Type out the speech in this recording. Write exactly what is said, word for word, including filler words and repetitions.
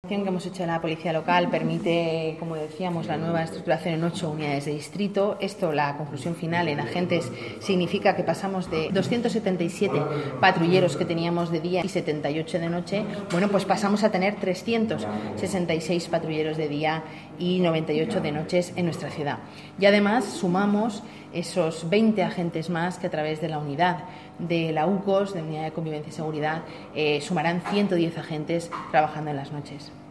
La que hemos hecho en la policía local permite, como decíamos, la nueva estructuración en ocho unidades de distrito. Esto, la conclusión final en agentes, significa que pasamos de doscientos setenta y siete patrulleros que teníamos de día y setenta y ocho de noche, bueno, pues pasamos a tener trescientos sesenta y seis patrulleros de día y noventa y ocho de noches en nuestra ciudad. Y además sumamos esos veinte agentes más que a través de la unidad de la U C O S, de Unidad de Convivencia y Seguridad, eh, sumarán ciento diez agentes trabajando en las noches.